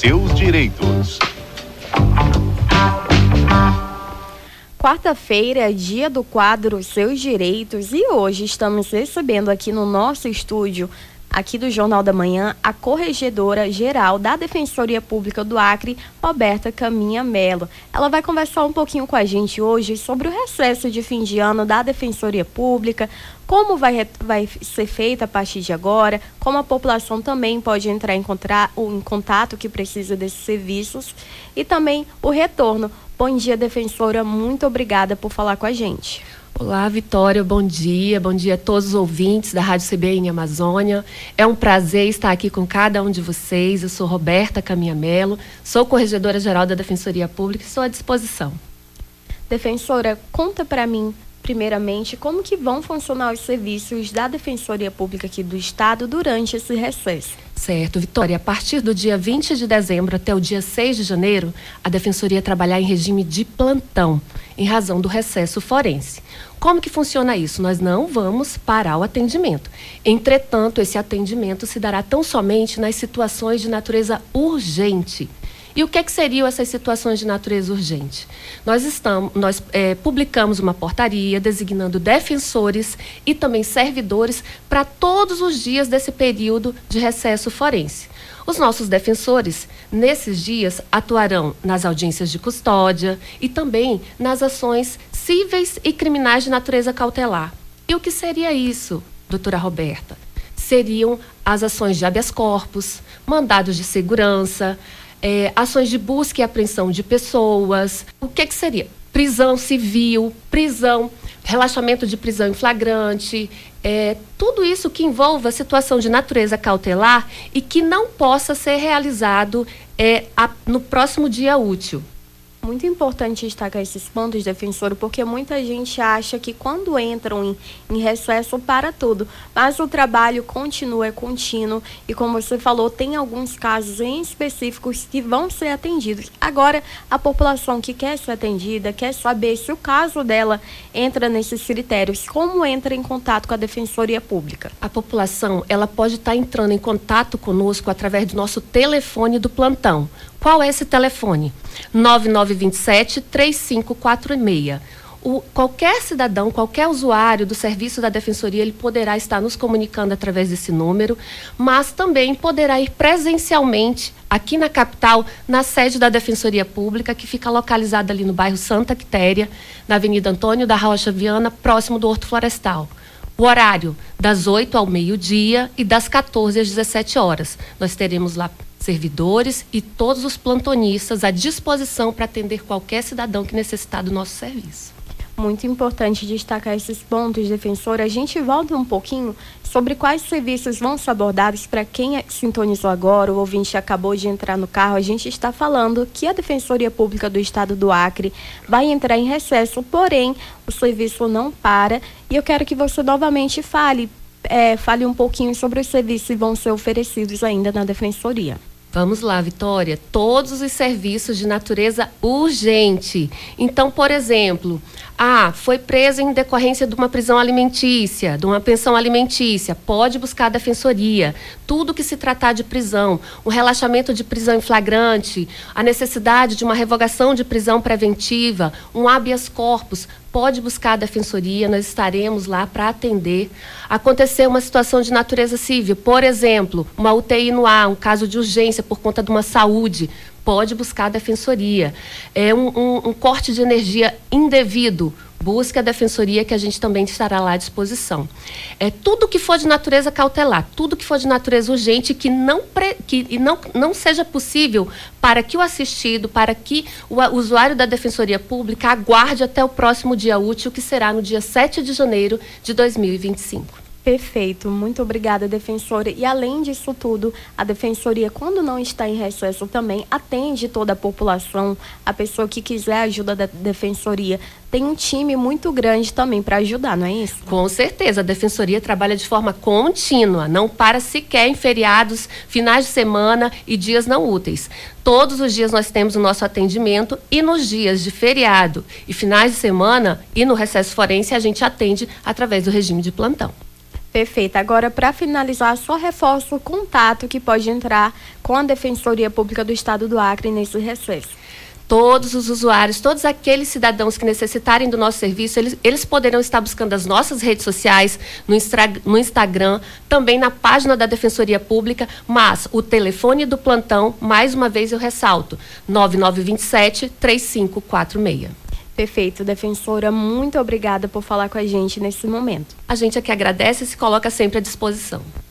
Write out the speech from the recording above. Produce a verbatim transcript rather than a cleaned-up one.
seus direitos. Quarta-feira é dia do quadro Seus Direitos e hoje estamos recebendo aqui no nosso estúdio, aqui do Jornal da Manhã, a Corregedora-Geral da Defensoria Pública do Acre, Roberta Caminha Melo. Ela vai conversar um pouquinho com a gente hoje sobre o recesso de fim de ano da Defensoria Pública, como vai, vai ser feita a partir de agora, como a população também pode entrar em, contra, em contato que precisa desses serviços e também o retorno. Bom dia, defensora, muito obrigada por falar com a gente. Olá, Vitória, bom dia, bom dia a todos os ouvintes da Rádio C B N Amazônia. É um prazer estar aqui com cada um de vocês. Eu sou Roberta Caminha Melo, sou Corregedora-Geral da Defensoria Pública e estou à disposição. Defensora, conta para mim, primeiramente, como que vão funcionar os serviços da Defensoria Pública aqui do Estado durante esse recesso. Certo, Vitória, a partir do dia vinte de dezembro até o dia seis de janeiro, a Defensoria trabalhará em regime de plantão, em razão do recesso forense. Como que funciona isso? Nós não vamos parar o atendimento. Entretanto, esse atendimento se dará tão somente nas situações de natureza urgente. E o que, é que seriam essas situações de natureza urgente? Nós, estamos, nós é, publicamos uma portaria designando defensores e também servidores para todos os dias desse período de recesso forense. Os nossos defensores, nesses dias, atuarão nas audiências de custódia e também nas ações cíveis e criminais de natureza cautelar. E o que seria isso, doutora Roberta? Seriam as ações de habeas corpus, mandados de segurança, É, ações de busca e apreensão de pessoas. O que que seria? Prisão civil, prisão, relaxamento de prisão em flagrante, é, tudo isso que envolva situação de natureza cautelar e que não possa ser realizado é, a, no próximo dia útil. Muito importante destacar esses pontos, defensor, porque muita gente acha que quando entram em, em recesso para tudo, mas o trabalho continua, é contínuo e, como você falou, tem alguns casos em específicos que vão ser atendidos. Agora, a população que quer ser atendida, quer saber se o caso dela entra nesses critérios, como entra em contato com a Defensoria Pública? A população, ela pode estar entrando em contato conosco através do nosso telefone do plantão. Qual é esse telefone? nove nove dois sete, três cinco quatro seis. O, qualquer cidadão, qualquer usuário do serviço da Defensoria, ele poderá estar nos comunicando através desse número, mas também poderá ir presencialmente aqui na capital, na sede da Defensoria Pública, que fica localizada ali no bairro Santa Quitéria, na Avenida Antônio da Rocha Viana, próximo do Horto Florestal. O horário das oito ao meio-dia e das quatorze às dezessete horas. Nós teremos lá servidores e todos os plantonistas à disposição para atender qualquer cidadão que necessitar do nosso serviço. Muito importante destacar esses pontos, defensora. A gente volta um pouquinho sobre quais serviços vão ser abordados. Para quem sintonizou agora, o ouvinte acabou de entrar no carro, a gente está falando que a Defensoria Pública do Estado do Acre vai entrar em recesso, porém o serviço não para. E eu quero que você novamente fale, é, fale um pouquinho sobre os serviços que vão ser oferecidos ainda na Defensoria. Vamos lá, Vitória. Todos os serviços de natureza urgente. Então, por exemplo, ah, foi preso em decorrência de uma prisão alimentícia, de uma pensão alimentícia, pode buscar a Defensoria. Tudo que se tratar de prisão, um relaxamento de prisão em flagrante, a necessidade de uma revogação de prisão preventiva, um habeas corpus, pode buscar a Defensoria, nós estaremos lá para atender. Aconteceu uma situação de natureza civil, por exemplo, uma U T I no ar, um caso de urgência por conta de uma saúde, pode buscar a Defensoria. É um, um, um corte de energia indevido, busque a Defensoria, que a gente também estará lá à disposição. É, tudo que for de natureza cautelar, tudo que for de natureza urgente, que não, pre, que não, não seja possível para que o assistido, para que o, o usuário da Defensoria Pública aguarde até o próximo dia útil, que será no dia sete de janeiro de dois mil e vinte e cinco. Perfeito, muito obrigada, defensora. E além disso tudo, a Defensoria, quando não está em recesso, também atende toda a população. A pessoa que quiser ajuda da Defensoria tem um time muito grande também para ajudar, não é isso? Com certeza, a Defensoria trabalha de forma contínua, não para sequer em feriados, finais de semana e dias não úteis. Todos os dias nós temos o nosso atendimento e nos dias de feriado e finais de semana e no recesso forense a gente atende através do regime de plantão. Perfeito. Agora, para finalizar, só reforço o contato que pode entrar com a Defensoria Pública do Estado do Acre nesse recesso. Todos os usuários, todos aqueles cidadãos que necessitarem do nosso serviço, eles, eles poderão estar buscando as nossas redes sociais, no, instra, no Instagram, também na página da Defensoria Pública, mas o telefone do plantão, mais uma vez eu ressalto, nove nove dois sete, três cinco quatro seis. Perfeito, defensora, muito obrigada por falar com a gente nesse momento. A gente aqui agradece e se coloca sempre à disposição.